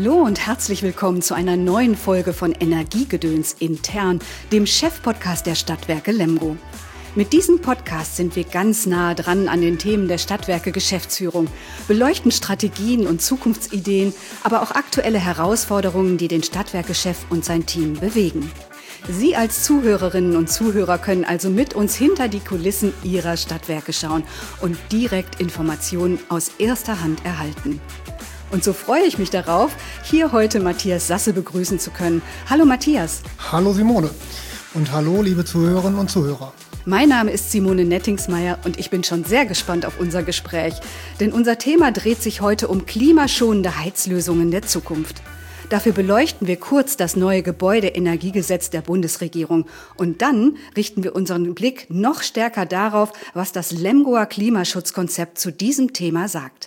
Hallo und herzlich willkommen zu einer neuen Folge von Energiegedöns intern, dem Chefpodcast der Stadtwerke Lemgo. Mit diesem Podcast sind wir ganz nah dran an den Themen der Stadtwerke Geschäftsführung, beleuchten Strategien und Zukunftsideen, aber auch aktuelle Herausforderungen, die den Stadtwerkechef und sein Team bewegen. Sie als Zuhörerinnen und Zuhörer können also mit uns hinter die Kulissen Ihrer Stadtwerke schauen und direkt Informationen aus erster Hand erhalten. Und so freue ich mich darauf, hier heute Matthias Sasse begrüßen zu können. Hallo Matthias. Hallo Simone und hallo liebe Zuhörerinnen und Zuhörer. Mein Name ist Simone Nettingsmeier und ich bin schon sehr gespannt auf unser Gespräch, denn unser Thema dreht sich heute um klimaschonende Heizlösungen der Zukunft. Dafür beleuchten wir kurz das neue Gebäudeenergiegesetz der Bundesregierung und dann richten wir unseren Blick noch stärker darauf, was das Lemgoer Klimaschutzkonzept zu diesem Thema sagt.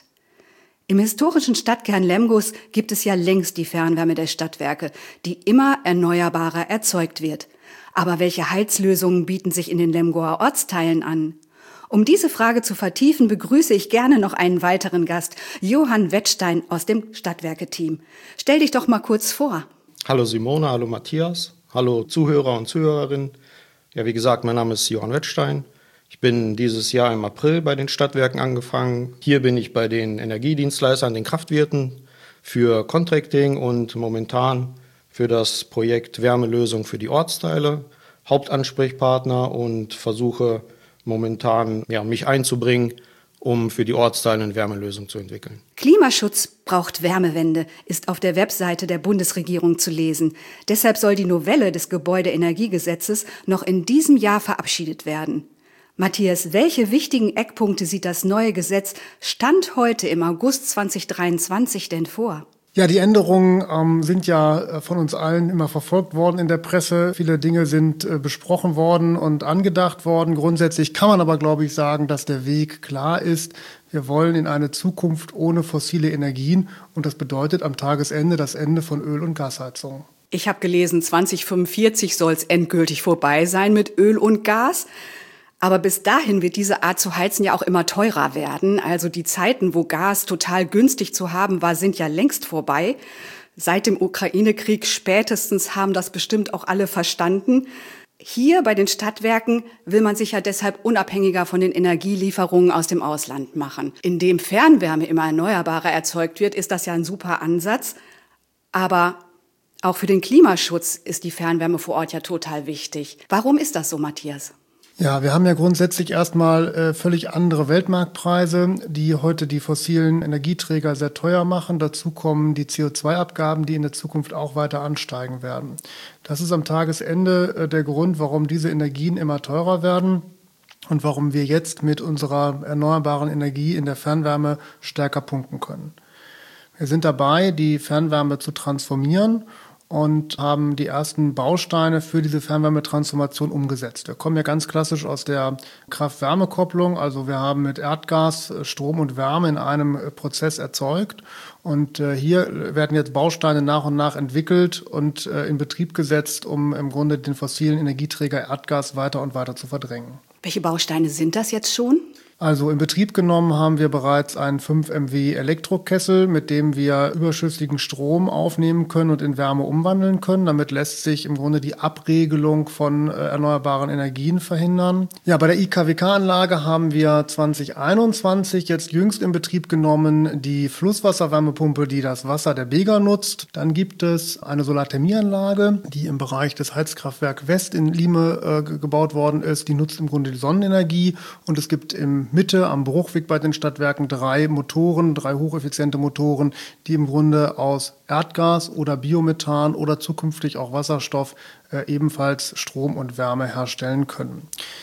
Im historischen Stadtkern Lemgos gibt es ja längst die Fernwärme der Stadtwerke, die immer erneuerbarer erzeugt wird. Aber welche Heizlösungen bieten sich in den Lemgoer Ortsteilen an? Um diese Frage zu vertiefen, begrüße ich gerne noch einen weiteren Gast, Johann Wettstein aus dem Stadtwerke-Team. Stell dich doch mal kurz vor. Hallo Simone, hallo Matthias, hallo Zuhörer und Zuhörerinnen. Ja, wie gesagt, mein Name ist Johann Wettstein. Ich bin dieses Jahr im April bei den Stadtwerken angefangen. Hier bin ich bei den Energiedienstleistern, den Kraftwirten, für Contracting und momentan für das Projekt Wärmelösung für die Ortsteile Hauptansprechpartner und versuche momentan mich einzubringen, um für die Ortsteile eine Wärmelösung zu entwickeln. Klimaschutz braucht Wärmewende, ist auf der Webseite der Bundesregierung zu lesen. Deshalb soll die Novelle des Gebäudeenergiegesetzes noch in diesem Jahr verabschiedet werden. Matthias, welche wichtigen Eckpunkte sieht das neue Gesetz Stand heute im August 2023 denn vor? Ja, die Änderungen sind ja von uns allen immer verfolgt worden in der Presse. Viele Dinge sind besprochen worden und angedacht worden. Grundsätzlich kann man aber, glaube ich, sagen, dass der Weg klar ist. Wir wollen in eine Zukunft ohne fossile Energien und das bedeutet am Tagesende das Ende von Öl- und Gasheizungen. Ich habe gelesen, 2045 soll es endgültig vorbei sein mit Öl und Gas. Aber bis dahin wird diese Art zu heizen ja auch immer teurer werden. Also die Zeiten, wo Gas total günstig zu haben war, sind ja längst vorbei. Seit dem Ukraine-Krieg spätestens haben das bestimmt auch alle verstanden. Hier bei den Stadtwerken will man sich ja deshalb unabhängiger von den Energielieferungen aus dem Ausland machen. Indem Fernwärme immer erneuerbarer erzeugt wird, ist das ja ein super Ansatz. Aber auch für den Klimaschutz ist die Fernwärme vor Ort ja total wichtig. Warum ist das so, Matthias? Ja, wir haben ja grundsätzlich erstmal völlig andere Weltmarktpreise, die heute die fossilen Energieträger sehr teuer machen. Dazu kommen die CO2-Abgaben, die in der Zukunft auch weiter ansteigen werden. Das ist am Tagesende der Grund, warum diese Energien immer teurer werden und warum wir jetzt mit unserer erneuerbaren Energie in der Fernwärme stärker punkten können. Wir sind dabei, die Fernwärme zu transformieren und haben die ersten Bausteine für diese Fernwärmetransformation umgesetzt. Wir kommen ja ganz klassisch aus der Kraft-Wärme-Kopplung, also wir haben mit Erdgas Strom und Wärme in einem Prozess erzeugt und hier werden jetzt Bausteine nach und nach entwickelt und in Betrieb gesetzt, um im Grunde den fossilen Energieträger Erdgas weiter und weiter zu verdrängen. Welche Bausteine sind das jetzt schon? Also in Betrieb genommen haben wir bereits einen 5 MW Elektrokessel, mit dem wir überschüssigen Strom aufnehmen können und in Wärme umwandeln können. Damit lässt sich im Grunde die Abregelung von erneuerbaren Energien verhindern. Ja, bei der IKWK-Anlage haben wir 2021 jetzt jüngst in Betrieb genommen die Flusswasserwärmepumpe, die das Wasser der Beger nutzt. Dann gibt es eine Solarthermieanlage, die im Bereich des Heizkraftwerk West in Lieme gebaut worden ist. Die nutzt im Grunde die Sonnenenergie und es gibt im Mitte am Bruchweg bei den Stadtwerken drei hocheffiziente Motoren, die im Grunde aus Erdgas oder Biomethan oder zukünftig auch Wasserstoff ebenfalls Strom und Wärme herstellen können.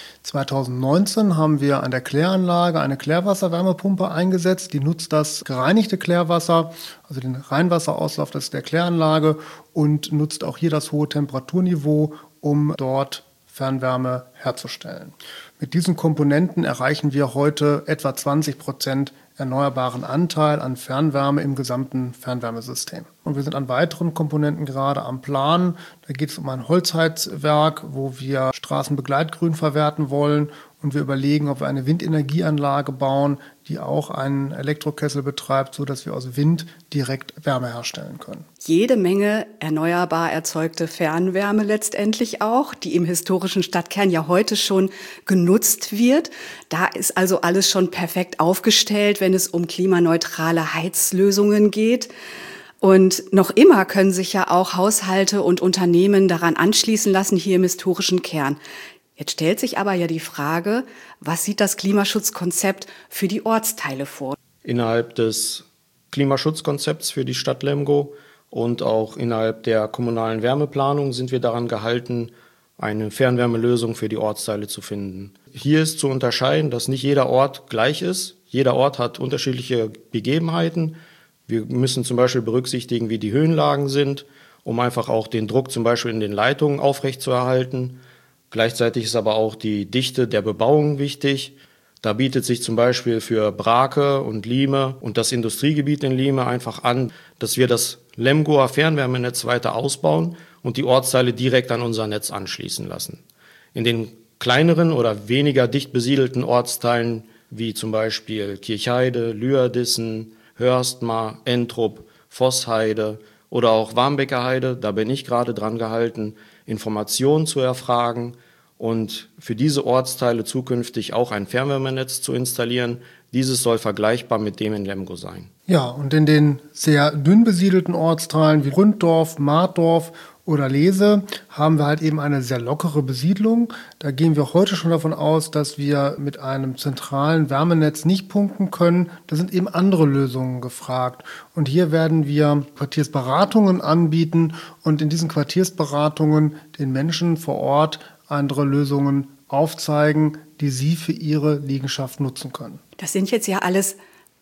2019 haben wir an der Kläranlage eine Klärwasserwärmepumpe eingesetzt. Die nutzt das gereinigte Klärwasser, also den Reinwasserauslauf der Kläranlage und nutzt auch hier das hohe Temperaturniveau, um dort Fernwärme herzustellen. Mit diesen Komponenten erreichen wir heute etwa 20% erneuerbaren Anteil an Fernwärme im gesamten Fernwärmesystem. Und wir sind an weiteren Komponenten gerade am Plan. Da geht es um ein Holzheizwerk, wo wir Straßenbegleitgrün verwerten wollen und wir überlegen, ob wir eine Windenergieanlage bauen, die auch einen Elektrokessel betreibt, sodass wir aus Wind direkt Wärme herstellen können. Jede Menge erneuerbar erzeugte Fernwärme letztendlich auch, die im historischen Stadtkern ja heute schon genutzt wird. Da ist also alles schon perfekt aufgestellt, wenn es um klimaneutrale Heizlösungen geht. Und noch immer können sich ja auch Haushalte und Unternehmen daran anschließen lassen, hier im historischen Kern. Jetzt stellt sich aber ja die Frage, was sieht das Klimaschutzkonzept für die Ortsteile vor? Innerhalb des Klimaschutzkonzepts für die Stadt Lemgo und auch innerhalb der kommunalen Wärmeplanung sind wir daran gehalten, eine Fernwärmelösung für die Ortsteile zu finden. Hier ist zu unterscheiden, dass nicht jeder Ort gleich ist. Jeder Ort hat unterschiedliche Begebenheiten. Wir müssen zum Beispiel berücksichtigen, wie die Höhenlagen sind, um einfach auch den Druck zum Beispiel in den Leitungen aufrechtzuerhalten. Gleichzeitig ist aber auch die Dichte der Bebauung wichtig. Da bietet sich zum Beispiel für Brake und Lihme und das Industriegebiet in Lihme einfach an, dass wir das Lemgoer Fernwärmenetz weiter ausbauen und die Ortsteile direkt an unser Netz anschließen lassen. In den kleineren oder weniger dicht besiedelten Ortsteilen wie zum Beispiel Kirchheide, Lührdissen, Hörstmar, Entrup, Vossheide oder auch Warmbecker Heide, da bin ich gerade dran gehalten, Informationen zu erfragen und für diese Ortsteile zukünftig auch ein Fernwärmenetz zu installieren. Dieses soll vergleichbar mit dem in Lemgo sein. Ja, und in den sehr dünn besiedelten Ortsteilen wie Ründdorf, Martdorf oder Lese haben wir halt eben eine sehr lockere Besiedlung. Da gehen wir heute schon davon aus, dass wir mit einem zentralen Wärmenetz nicht punkten können. Da sind eben andere Lösungen gefragt. Und hier werden wir Quartiersberatungen anbieten und in diesen Quartiersberatungen den Menschen vor Ort andere Lösungen aufzeigen, die sie für ihre Liegenschaft nutzen können. Das sind jetzt ja alles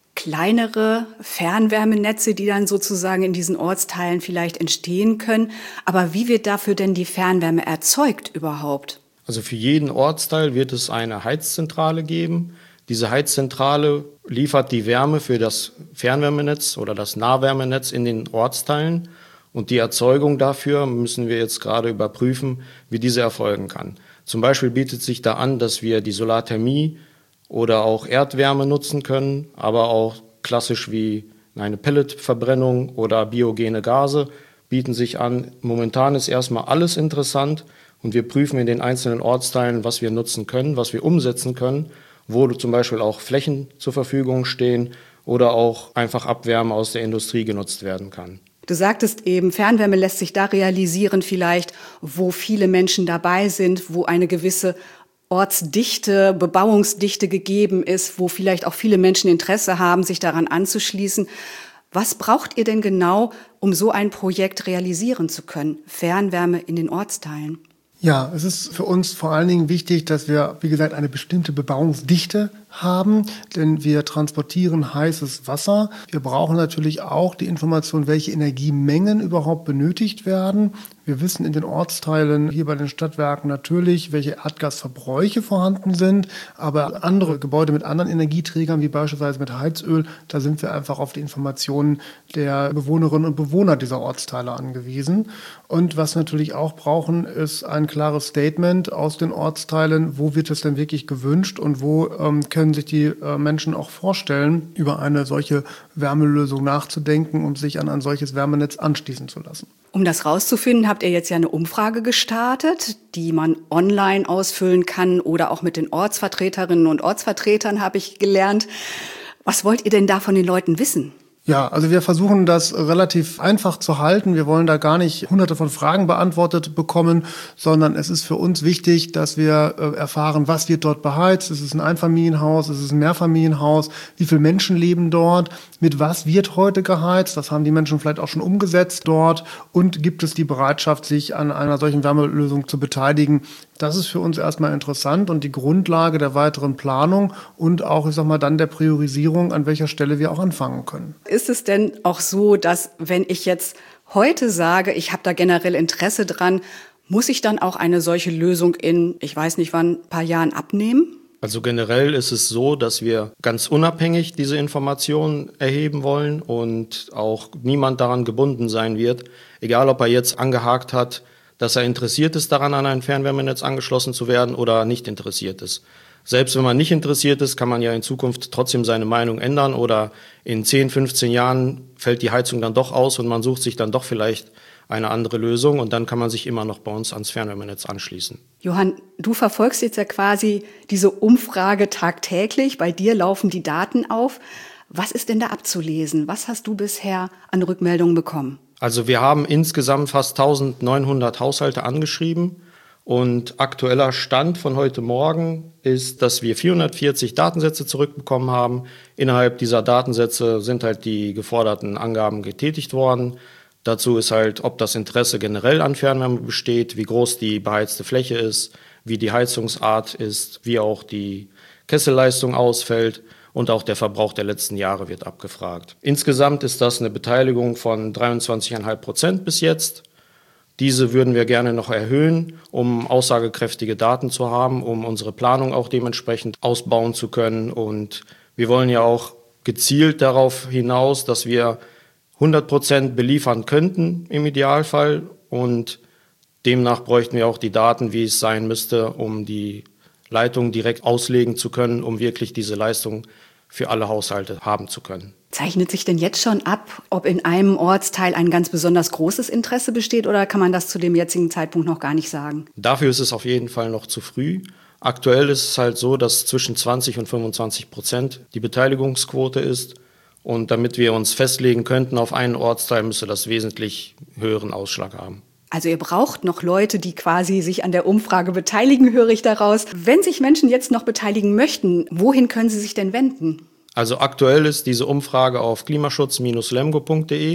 kleinere Fernwärmenetze, die dann sozusagen in diesen Ortsteilen vielleicht entstehen können. Aber wie wird dafür denn die Fernwärme erzeugt überhaupt? Also für jeden Ortsteil wird es eine Heizzentrale geben. Diese Heizzentrale liefert die Wärme für das Fernwärmenetz oder das Nahwärmenetz in den Ortsteilen. Und die Erzeugung dafür müssen wir jetzt gerade überprüfen, wie diese erfolgen kann. Zum Beispiel bietet sich da an, dass wir die Solarthermie oder auch Erdwärme nutzen können, aber auch klassisch wie eine Pelletverbrennung oder biogene Gase bieten sich an. Momentan ist erstmal alles interessant und wir prüfen in den einzelnen Ortsteilen, was wir nutzen können, was wir umsetzen können, wo zum Beispiel auch Flächen zur Verfügung stehen oder auch einfach Abwärme aus der Industrie genutzt werden kann. Du sagtest eben, Fernwärme lässt sich da realisieren vielleicht, wo viele Menschen dabei sind, wo eine gewisse Ortsdichte, Bebauungsdichte gegeben ist, wo vielleicht auch viele Menschen Interesse haben, sich daran anzuschließen. Was braucht ihr denn genau, um so ein Projekt realisieren zu können? Fernwärme in den Ortsteilen? Ja, es ist für uns vor allen Dingen wichtig, dass wir, wie gesagt, eine bestimmte Bebauungsdichte haben, denn wir transportieren heißes Wasser. Wir brauchen natürlich auch die Information, welche Energiemengen überhaupt benötigt werden. Wir wissen in den Ortsteilen hier bei den Stadtwerken natürlich, welche Erdgasverbräuche vorhanden sind, aber andere Gebäude mit anderen Energieträgern, wie beispielsweise mit Heizöl, da sind wir einfach auf die Informationen der Bewohnerinnen und Bewohner dieser Ortsteile angewiesen. Und was wir natürlich auch brauchen, ist ein klares Statement aus den Ortsteilen, wo wird es denn wirklich gewünscht und wo können sich die Menschen auch vorstellen, über eine solche Wärmelösung nachzudenken und sich an ein solches Wärmenetz anschließen zu lassen. Um das rauszufinden, habt ihr jetzt ja eine Umfrage gestartet, die man online ausfüllen kann oder auch mit den Ortsvertreterinnen und Ortsvertretern, habe ich gelernt. Was wollt ihr denn da von den Leuten wissen? Ja, also wir versuchen das relativ einfach zu halten. Wir wollen da gar nicht hunderte von Fragen beantwortet bekommen, sondern es ist für uns wichtig, dass wir erfahren, was wird dort beheizt. Ist es ein Einfamilienhaus? Ist es ein Mehrfamilienhaus? Wie viele Menschen leben dort? Mit was wird heute geheizt? Das haben die Menschen vielleicht auch schon umgesetzt dort. Und gibt es die Bereitschaft, sich an einer solchen Wärmelösung zu beteiligen? Das ist für uns erstmal interessant und die Grundlage der weiteren Planung und auch, ich sag mal, dann der Priorisierung, an welcher Stelle wir auch anfangen können. Ist es denn auch so, dass wenn ich jetzt heute sage, ich habe da generell Interesse dran, muss ich dann auch eine solche Lösung in, ich weiß nicht wann, ein paar Jahren abnehmen? Also generell ist es so, dass wir ganz unabhängig diese Informationen erheben wollen und auch niemand daran gebunden sein wird, egal ob er jetzt angehakt hat, dass er interessiert ist daran, an ein Fernwärmenetz angeschlossen zu werden oder nicht interessiert ist. Selbst wenn man nicht interessiert ist, kann man ja in Zukunft trotzdem seine Meinung ändern oder in 10, 15 Jahren fällt die Heizung dann doch aus und man sucht sich dann doch vielleicht eine andere Lösung und dann kann man sich immer noch bei uns ans Fernwärmenetz anschließen. Johann, du verfolgst jetzt ja quasi diese Umfrage tagtäglich. Bei dir laufen die Daten auf. Was ist denn da abzulesen? Was hast du bisher an Rückmeldungen bekommen? Also wir haben insgesamt fast 1900 Haushalte angeschrieben. Und aktueller Stand von heute Morgen ist, dass wir 440 Datensätze zurückbekommen haben. Innerhalb dieser Datensätze sind halt die geforderten Angaben getätigt worden. Dazu ist halt, ob das Interesse generell an Fernwärme besteht, wie groß die beheizte Fläche ist, wie die Heizungsart ist, wie auch die Kesselleistung ausfällt und auch der Verbrauch der letzten Jahre wird abgefragt. Insgesamt ist das eine Beteiligung von 23,5% bis jetzt. Diese würden wir gerne noch erhöhen, um aussagekräftige Daten zu haben, um unsere Planung auch dementsprechend ausbauen zu können. Und wir wollen ja auch gezielt darauf hinaus, dass wir 100% beliefern könnten im Idealfall. Und demnach bräuchten wir auch die Daten, wie es sein müsste, um die Leitung direkt auslegen zu können, um wirklich diese Leistung für alle Haushalte haben zu können. Zeichnet sich denn jetzt schon ab, ob in einem Ortsteil ein ganz besonders großes Interesse besteht oder kann man das zu dem jetzigen Zeitpunkt noch gar nicht sagen? Dafür ist es auf jeden Fall noch zu früh. Aktuell ist es halt so, dass zwischen 20 und 25% die Beteiligungsquote ist. Und damit wir uns festlegen könnten auf einen Ortsteil, müsste das wesentlich höheren Ausschlag haben. Also ihr braucht noch Leute, die quasi sich an der Umfrage beteiligen, höre ich daraus. Wenn sich Menschen jetzt noch beteiligen möchten, wohin können sie sich denn wenden? Also aktuell ist diese Umfrage auf klimaschutz-lemgo.de.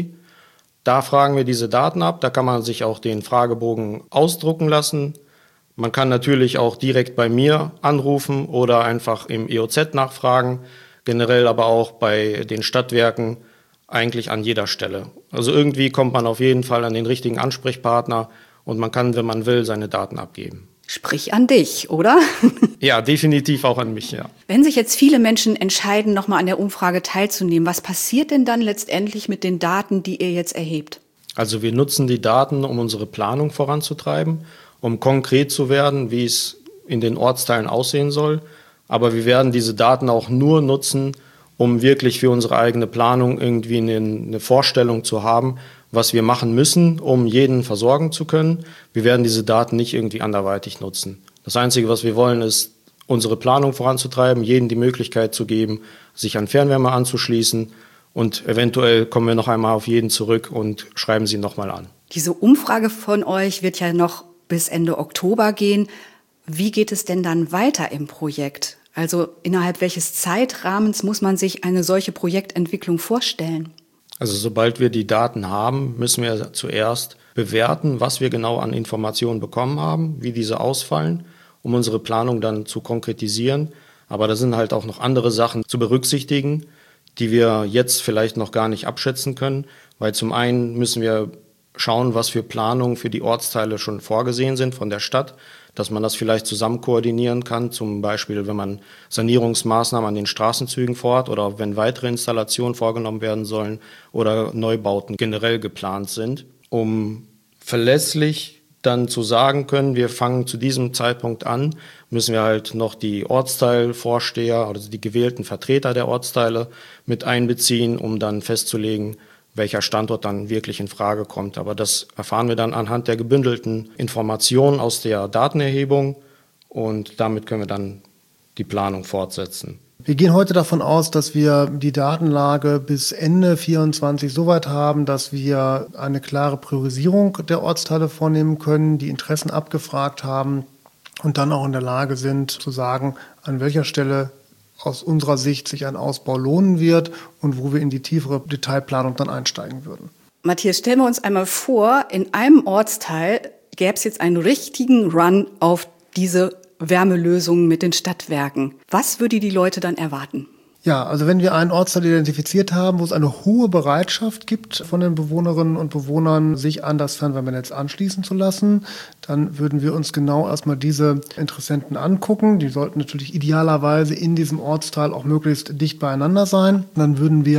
Da fragen wir diese Daten ab. Da kann man sich auch den Fragebogen ausdrucken lassen. Man kann natürlich auch direkt bei mir anrufen oder einfach im EOZ nachfragen. Generell aber auch bei den Stadtwerken eigentlich an jeder Stelle. Also irgendwie kommt man auf jeden Fall an den richtigen Ansprechpartner und man kann, wenn man will, seine Daten abgeben. Sprich an dich, oder? Ja, definitiv auch an mich, ja. Wenn sich jetzt viele Menschen entscheiden, nochmal an der Umfrage teilzunehmen, was passiert denn dann letztendlich mit den Daten, die ihr jetzt erhebt? Also wir nutzen die Daten, um unsere Planung voranzutreiben, um konkret zu werden, wie es in den Ortsteilen aussehen soll. Aber wir werden diese Daten auch nur nutzen, um wirklich für unsere eigene Planung irgendwie eine Vorstellung zu haben, was wir machen müssen, um jeden versorgen zu können. Wir werden diese Daten nicht irgendwie anderweitig nutzen. Das Einzige, was wir wollen, ist, unsere Planung voranzutreiben, jedem die Möglichkeit zu geben, sich an Fernwärme anzuschließen. Und eventuell kommen wir noch einmal auf jeden zurück und schreiben sie nochmal an. Diese Umfrage von euch wird ja noch bis Ende Oktober gehen. Wie geht es denn dann weiter im Projekt? Also innerhalb welches Zeitrahmens muss man sich eine solche Projektentwicklung vorstellen? Also sobald wir die Daten haben, müssen wir zuerst bewerten, was wir genau an Informationen bekommen haben, wie diese ausfallen, um unsere Planung dann zu konkretisieren. Aber da sind halt auch noch andere Sachen zu berücksichtigen, die wir jetzt vielleicht noch gar nicht abschätzen können, weil zum einen müssen wir schauen, was für Planungen für die Ortsteile schon vorgesehen sind von der Stadt, dass man das vielleicht zusammen koordinieren kann, zum Beispiel wenn man Sanierungsmaßnahmen an den Straßenzügen vorhat oder wenn weitere Installationen vorgenommen werden sollen oder Neubauten generell geplant sind, um verlässlich dann zu sagen können, wir fangen zu diesem Zeitpunkt an, müssen wir halt noch die Ortsteilvorsteher, also die gewählten Vertreter der Ortsteile mit einbeziehen, um dann festzulegen, welcher Standort dann wirklich in Frage kommt. Aber das erfahren wir dann anhand der gebündelten Informationen aus der Datenerhebung und damit können wir dann die Planung fortsetzen. Wir gehen heute davon aus, dass wir die Datenlage bis Ende 2024 so weit haben, dass wir eine klare Priorisierung der Ortsteile vornehmen können, die Interessen abgefragt haben und dann auch in der Lage sind zu sagen, an welcher Stelle aus unserer Sicht sich ein Ausbau lohnen wird und wo wir in die tiefere Detailplanung dann einsteigen würden. Matthias, stellen wir uns einmal vor, in einem Ortsteil gäbe es jetzt einen richtigen Run auf diese Wärmelösungen mit den Stadtwerken. Was würde die Leute dann erwarten? Ja, also wenn wir einen Ortsteil identifiziert haben, wo es eine hohe Bereitschaft gibt von den Bewohnerinnen und Bewohnern, sich an das Fernwärmenetz anschließen zu lassen, dann würden wir uns genau erstmal diese Interessenten angucken. Die sollten natürlich idealerweise in diesem Ortsteil auch möglichst dicht beieinander sein. Dann würden wir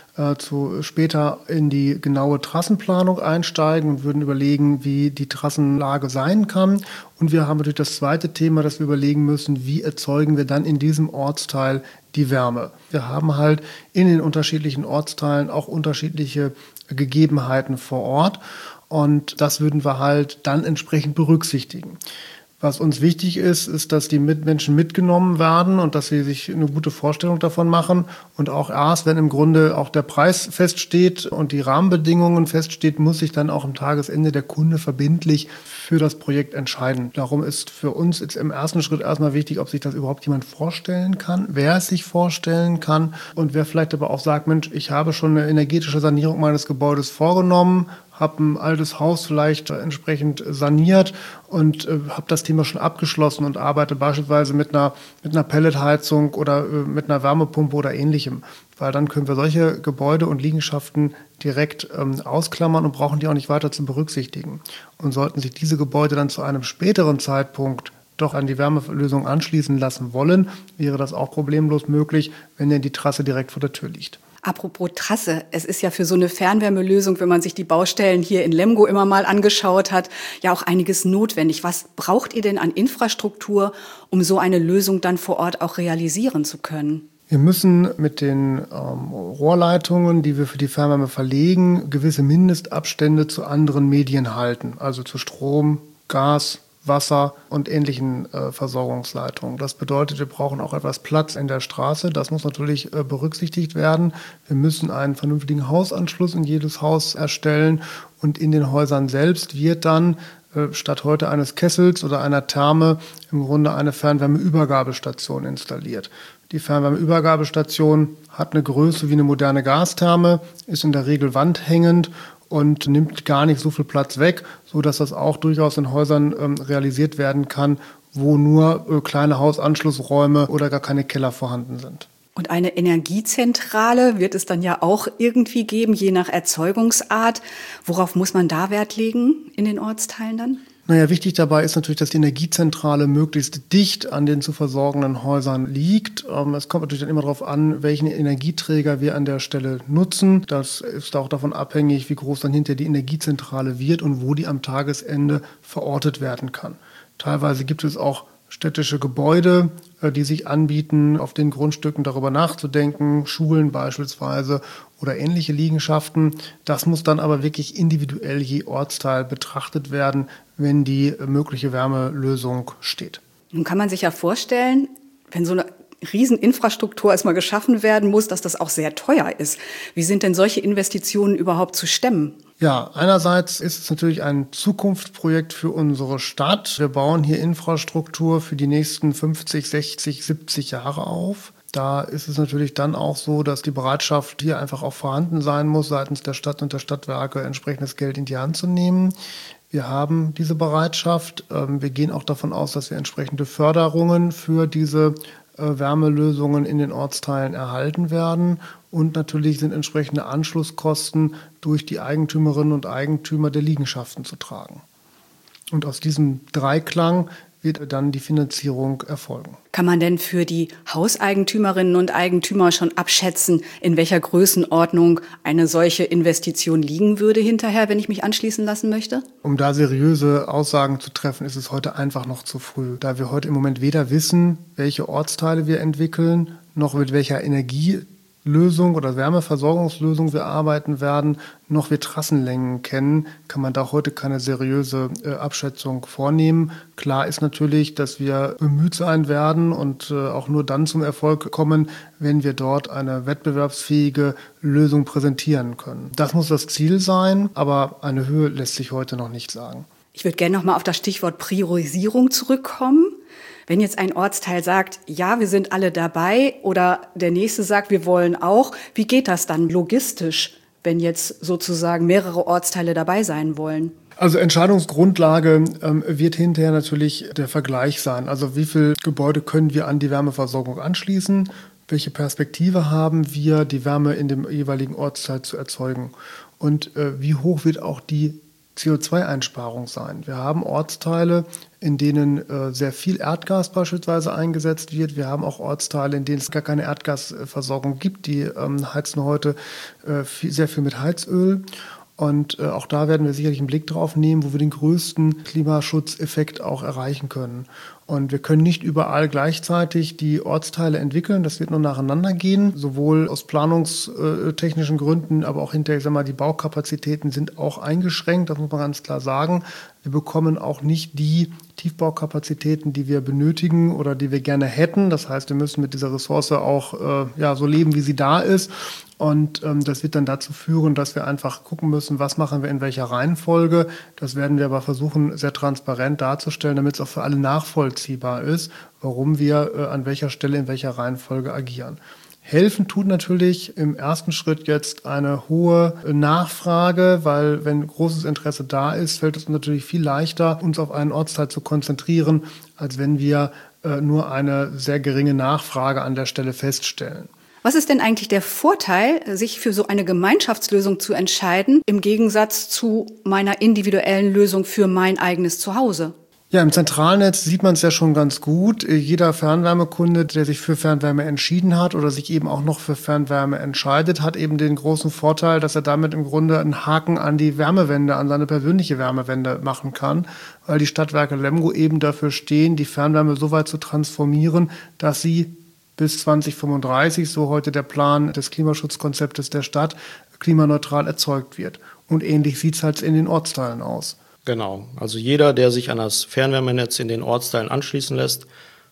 später in die genaue Trassenplanung einsteigen und würden überlegen, wie die Trassenlage sein kann. Und wir haben natürlich das zweite Thema, dass wir überlegen müssen, wie erzeugen wir dann in diesem Ortsteil die Wärme. Wir haben halt in den unterschiedlichen Ortsteilen auch unterschiedliche Gegebenheiten vor Ort und das würden wir halt dann entsprechend berücksichtigen. Was uns wichtig ist, ist, dass die Menschen mitgenommen werden und dass sie sich eine gute Vorstellung davon machen. Und auch erst, wenn im Grunde auch der Preis feststeht und die Rahmenbedingungen feststeht, muss sich dann auch am Tagesende der Kunde verbindlich für das Projekt entscheiden. Darum ist für uns jetzt im ersten Schritt erstmal wichtig, ob sich das überhaupt jemand vorstellen kann, wer es sich vorstellen kann und wer vielleicht aber auch sagt, Mensch, ich habe schon eine energetische Sanierung meines Gebäudes vorgenommen, habe ein altes Haus vielleicht entsprechend saniert und habe das Thema schon abgeschlossen und arbeite beispielsweise mit einer Pelletheizung oder mit einer Wärmepumpe oder Ähnlichem. Weil dann können wir solche Gebäude und Liegenschaften direkt ausklammern und brauchen die auch nicht weiter zu berücksichtigen. Und sollten sich diese Gebäude dann zu einem späteren Zeitpunkt doch an die Wärmelösung anschließen lassen wollen, wäre das auch problemlos möglich, wenn denn die Trasse direkt vor der Tür liegt. Apropos Trasse, es ist ja für so eine Fernwärmelösung, wenn man sich die Baustellen hier in Lemgo immer mal angeschaut hat, ja auch einiges notwendig. Was braucht ihr denn an Infrastruktur, um so eine Lösung dann vor Ort auch realisieren zu können? Wir müssen mit den Rohrleitungen, die wir für die Fernwärme verlegen, gewisse Mindestabstände zu anderen Medien halten, also zu Strom, Gas, Wasser und ähnlichen Versorgungsleitungen. Das bedeutet, wir brauchen auch etwas Platz in der Straße. Das muss natürlich berücksichtigt werden. Wir müssen einen vernünftigen Hausanschluss in jedes Haus erstellen und in den Häusern selbst wird dann statt heute eines Kessels oder einer Therme im Grunde eine Fernwärmeübergabestation installiert. Die Fernwärmeübergabestation hat eine Größe wie eine moderne Gastherme, ist in der Regel wandhängend und nimmt gar nicht so viel Platz weg, sodass das auch durchaus in Häusern realisiert werden kann, wo nur kleine Hausanschlussräume oder gar keine Keller vorhanden sind. Und eine Energiezentrale wird es dann ja auch irgendwie geben, je nach Erzeugungsart. Worauf muss man da Wert legen in den Ortsteilen dann? Naja, wichtig dabei ist natürlich, dass die Energiezentrale möglichst dicht an den zu versorgenden Häusern liegt. Es kommt natürlich dann immer darauf an, welchen Energieträger wir an der Stelle nutzen. Das ist auch davon abhängig, wie groß dann hinterher die Energiezentrale wird und wo die am Tagesende verortet werden kann. Teilweise gibt es auch städtische Gebäude, die sich anbieten, auf den Grundstücken darüber nachzudenken, Schulen beispielsweise oder ähnliche Liegenschaften. Das muss dann aber wirklich individuell je Ortsteil betrachtet werden, wenn die mögliche Wärmelösung steht. Nun kann man sich ja vorstellen, wenn so eine Rieseninfrastruktur erstmal geschaffen werden muss, dass das auch sehr teuer ist. Wie sind denn solche Investitionen überhaupt zu stemmen? Ja, einerseits ist es natürlich ein Zukunftsprojekt für unsere Stadt. Wir bauen hier Infrastruktur für die nächsten 50, 60, 70 Jahre auf. Da ist es natürlich dann auch so, dass die Bereitschaft hier einfach auch vorhanden sein muss, seitens der Stadt und der Stadtwerke entsprechendes Geld in die Hand zu nehmen. Wir haben diese Bereitschaft. Wir gehen auch davon aus, dass wir entsprechende Förderungen für diese Wärmelösungen in den Ortsteilen erhalten werden. Und natürlich sind entsprechende Anschlusskosten durch die Eigentümerinnen und Eigentümer der Liegenschaften zu tragen. Und aus diesem Dreiklang wird dann die Finanzierung erfolgen. Kann man denn für die Hauseigentümerinnen und Eigentümer schon abschätzen, in welcher Größenordnung eine solche Investition liegen würde hinterher, wenn ich mich anschließen lassen möchte? Um da seriöse Aussagen zu treffen, ist es heute einfach noch zu früh, da wir heute im Moment weder wissen, welche Ortsteile wir entwickeln, noch mit welcher Energielösung oder Wärmeversorgungslösung wir arbeiten werden, noch wir Trassenlängen kennen, kann man da heute keine seriöse Abschätzung vornehmen. Klar ist natürlich, dass wir bemüht sein werden und auch nur dann zum Erfolg kommen, wenn wir dort eine wettbewerbsfähige Lösung präsentieren können. Das muss das Ziel sein, aber eine Höhe lässt sich heute noch nicht sagen. Ich würde gerne noch mal auf das Stichwort Priorisierung zurückkommen. Wenn jetzt ein Ortsteil sagt, ja, wir sind alle dabei, oder der nächste sagt, wir wollen auch, wie geht das dann logistisch, wenn jetzt sozusagen mehrere Ortsteile dabei sein wollen? Also Entscheidungsgrundlage wird hinterher natürlich der Vergleich sein. Also wie viele Gebäude können wir an die Wärmeversorgung anschließen? Welche Perspektive haben wir, die Wärme in dem jeweiligen Ortsteil zu erzeugen? Und wie hoch wird auch die CO2-Einsparung sein. Wir haben Ortsteile, in denen sehr viel Erdgas beispielsweise eingesetzt wird. Wir haben auch Ortsteile, in denen es gar keine Erdgasversorgung gibt. Die heizen heute sehr viel mit Heizöl. Und auch da werden wir sicherlich einen Blick drauf nehmen, wo wir den größten Klimaschutzeffekt auch erreichen können. Und wir können nicht überall gleichzeitig die Ortsteile entwickeln. Das wird nur nacheinander gehen, sowohl aus planungstechnischen Gründen, aber auch hinterher, die Baukapazitäten sind auch eingeschränkt, das muss man ganz klar sagen. Wir bekommen auch nicht die Tiefbaukapazitäten, die wir benötigen oder die wir gerne hätten. Das heißt, wir müssen mit dieser Ressource auch so leben, wie sie da ist. Und das wird dann dazu führen, dass wir einfach gucken müssen, was machen wir in welcher Reihenfolge. Das werden wir aber versuchen, sehr transparent darzustellen, damit es auch für alle nachvollziehbar ist, warum wir an welcher Stelle in welcher Reihenfolge agieren. Helfen tut natürlich im ersten Schritt jetzt eine hohe Nachfrage, weil wenn großes Interesse da ist, fällt es uns natürlich viel leichter, uns auf einen Ortsteil zu konzentrieren, als wenn wir nur eine sehr geringe Nachfrage an der Stelle feststellen. Was ist denn eigentlich der Vorteil, sich für so eine Gemeinschaftslösung zu entscheiden, im Gegensatz zu meiner individuellen Lösung für mein eigenes Zuhause? Ja, im Zentralnetz sieht man es ja schon ganz gut. Jeder Fernwärmekunde, der sich für Fernwärme entschieden hat oder sich eben auch noch für Fernwärme entscheidet, hat eben den großen Vorteil, dass er damit im Grunde einen Haken an die Wärmewende, an seine persönliche Wärmewende machen kann, weil die Stadtwerke Lemgo eben dafür stehen, die Fernwärme so weit zu transformieren, dass sie bis 2035, so heute der Plan des Klimaschutzkonzeptes der Stadt, klimaneutral erzeugt wird. Und ähnlich sieht es halt in den Ortsteilen aus. Genau, also jeder, der sich an das Fernwärmenetz in den Ortsteilen anschließen lässt,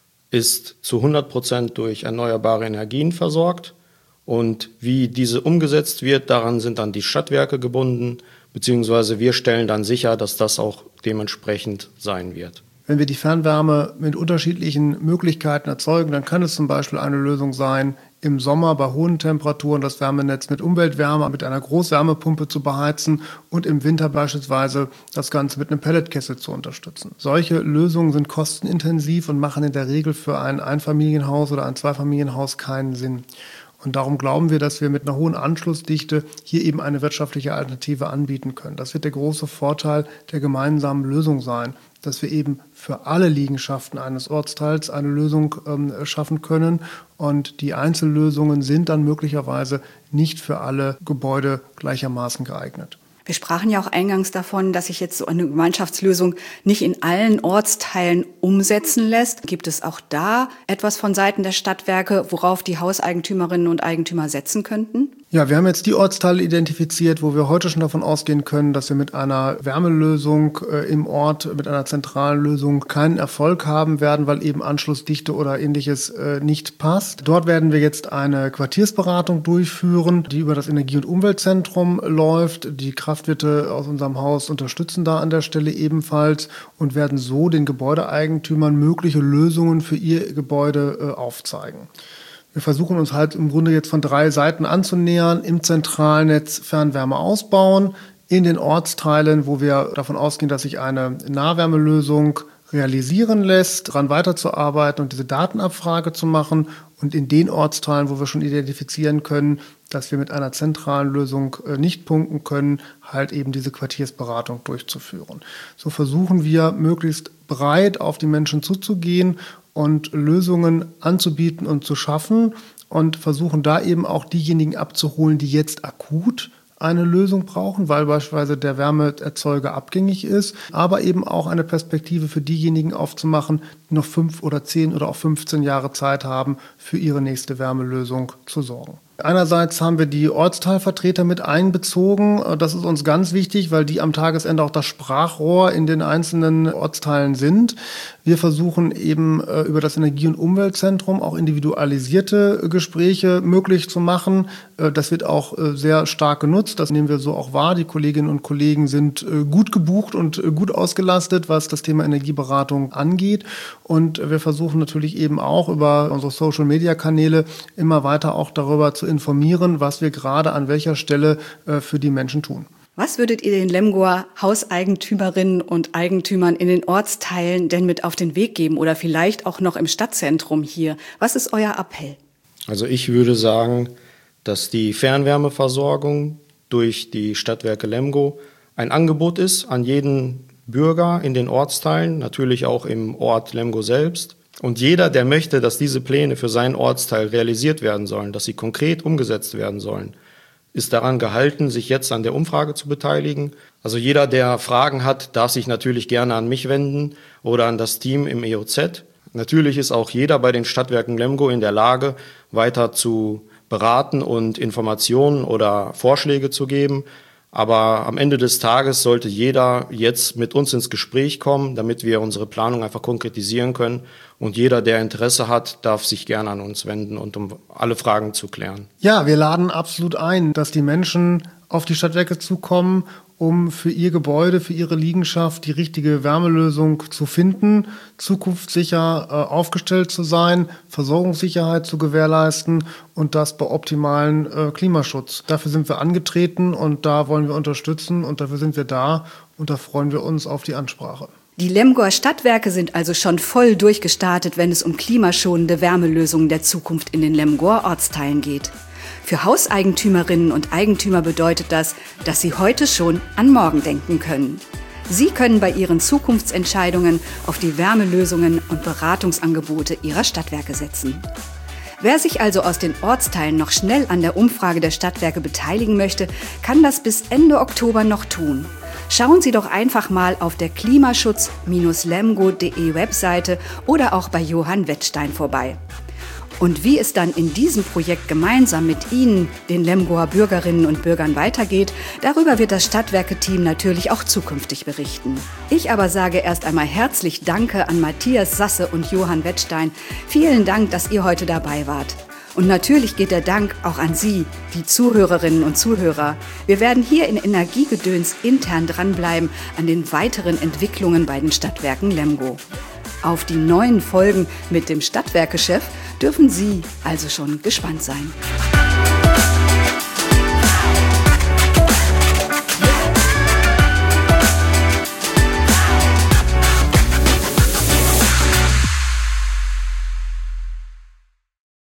ist zu 100% durch erneuerbare Energien versorgt. Und wie diese umgesetzt wird, daran sind dann die Stadtwerke gebunden, beziehungsweise wir stellen dann sicher, dass das auch dementsprechend sein wird. Wenn wir die Fernwärme mit unterschiedlichen Möglichkeiten erzeugen, dann kann es zum Beispiel eine Lösung sein, im Sommer bei hohen Temperaturen das Wärmenetz mit Umweltwärme, mit einer Großwärmepumpe zu beheizen und im Winter beispielsweise das Ganze mit einem Pelletkessel zu unterstützen. Solche Lösungen sind kostenintensiv und machen in der Regel für ein Einfamilienhaus oder ein Zweifamilienhaus keinen Sinn. Und darum glauben wir, dass wir mit einer hohen Anschlussdichte hier eben eine wirtschaftliche Alternative anbieten können. Das wird der große Vorteil der gemeinsamen Lösung sein, dass wir eben für alle Liegenschaften eines Ortsteils eine Lösung schaffen können. Und die Einzellösungen sind dann möglicherweise nicht für alle Gebäude gleichermaßen geeignet. Wir sprachen ja auch eingangs davon, dass sich jetzt so eine Gemeinschaftslösung nicht in allen Ortsteilen umsetzen lässt. Gibt es auch da etwas von Seiten der Stadtwerke, worauf die Hauseigentümerinnen und Eigentümer setzen könnten? Ja, wir haben jetzt die Ortsteile identifiziert, wo wir heute schon davon ausgehen können, dass wir mit einer Wärmelösung im Ort, mit einer zentralen Lösung keinen Erfolg haben werden, weil eben Anschlussdichte oder ähnliches nicht passt. Dort werden wir jetzt eine Quartiersberatung durchführen, die über das Energie- und Umweltzentrum läuft. Die Kraftwirte aus unserem Haus unterstützen da an der Stelle ebenfalls und werden so den Gebäudeeigentümern mögliche Lösungen für ihr Gebäude aufzeigen. Wir versuchen uns halt im Grunde jetzt von 3 Seiten anzunähern. Im Zentralnetz Fernwärme ausbauen, in den Ortsteilen, wo wir davon ausgehen, dass sich eine Nahwärmelösung realisieren lässt, daran weiterzuarbeiten und diese Datenabfrage zu machen und in den Ortsteilen, wo wir schon identifizieren können, dass wir mit einer zentralen Lösung nicht punkten können, halt eben diese Quartiersberatung durchzuführen. So versuchen wir möglichst breit auf die Menschen zuzugehen und Lösungen anzubieten und zu schaffen und versuchen da eben auch diejenigen abzuholen, die jetzt akut eine Lösung brauchen, weil beispielsweise der Wärmeerzeuger abgängig ist, aber eben auch eine Perspektive für diejenigen aufzumachen, die noch 5 oder 10 oder auch 15 Jahre Zeit haben, für ihre nächste Wärmelösung zu sorgen. Einerseits haben wir die Ortsteilvertreter mit einbezogen. Das ist uns ganz wichtig, weil die am Tagesende auch das Sprachrohr in den einzelnen Ortsteilen sind. Wir versuchen eben über das Energie- und Umweltzentrum auch individualisierte Gespräche möglich zu machen. Das wird auch sehr stark genutzt. Das nehmen wir so auch wahr. Die Kolleginnen und Kollegen sind gut gebucht und gut ausgelastet, was das Thema Energieberatung angeht. Und wir versuchen natürlich eben auch über unsere Social-Media-Kanäle immer weiter auch darüber zu informieren, was wir gerade an welcher Stelle für die Menschen tun. Was würdet ihr den Lemgoer Hauseigentümerinnen und Eigentümern in den Ortsteilen denn mit auf den Weg geben oder vielleicht auch noch im Stadtzentrum hier? Was ist euer Appell? Also ich würde sagen, dass die Fernwärmeversorgung durch die Stadtwerke Lemgo ein Angebot ist an jeden Bürger in den Ortsteilen, natürlich auch im Ort Lemgo selbst. Und jeder, der möchte, dass diese Pläne für seinen Ortsteil realisiert werden sollen, dass sie konkret umgesetzt werden sollen, ist daran gehalten, sich jetzt an der Umfrage zu beteiligen. Also jeder, der Fragen hat, darf sich natürlich gerne an mich wenden oder an das Team im EOZ. Natürlich ist auch jeder bei den Stadtwerken Lemgo in der Lage, weiter zu beraten und Informationen oder Vorschläge zu geben. Aber am Ende des Tages sollte jeder jetzt mit uns ins Gespräch kommen, damit wir unsere Planung einfach konkretisieren können. Und jeder, der Interesse hat, darf sich gerne an uns wenden und um alle Fragen zu klären. Ja, wir laden absolut ein, dass die Menschen auf die Stadtwerke zukommen, um für ihr Gebäude, für ihre Liegenschaft die richtige Wärmelösung zu finden, zukunftssicher aufgestellt zu sein, Versorgungssicherheit zu gewährleisten und das bei optimalen Klimaschutz. Dafür sind wir angetreten und da wollen wir unterstützen und dafür sind wir da und da freuen wir uns auf die Ansprache. Die Lemgoer Stadtwerke sind also schon voll durchgestartet, wenn es um klimaschonende Wärmelösungen der Zukunft in den Lemgoer Ortsteilen geht. Für Hauseigentümerinnen und Eigentümer bedeutet das, dass sie heute schon an morgen denken können. Sie können bei ihren Zukunftsentscheidungen auf die Wärmelösungen und Beratungsangebote ihrer Stadtwerke setzen. Wer sich also aus den Ortsteilen noch schnell an der Umfrage der Stadtwerke beteiligen möchte, kann das bis Ende Oktober noch tun. Schauen Sie doch einfach mal auf der klimaschutz-lemgo.de Webseite oder auch bei Johann Wettstein vorbei. Und wie es dann in diesem Projekt gemeinsam mit Ihnen, den Lemgoer Bürgerinnen und Bürgern, weitergeht, darüber wird das Stadtwerke-Team natürlich auch zukünftig berichten. Ich aber sage erst einmal herzlich Danke an Matthias Sasse und Johann Wettstein. Vielen Dank, dass ihr heute dabei wart. Und natürlich geht der Dank auch an Sie, die Zuhörerinnen und Zuhörer. Wir werden hier in Energiegedöns intern dranbleiben an den weiteren Entwicklungen bei den Stadtwerken Lemgo. Auf die neuen Folgen mit dem Stadtwerkechef dürfen Sie also schon gespannt sein.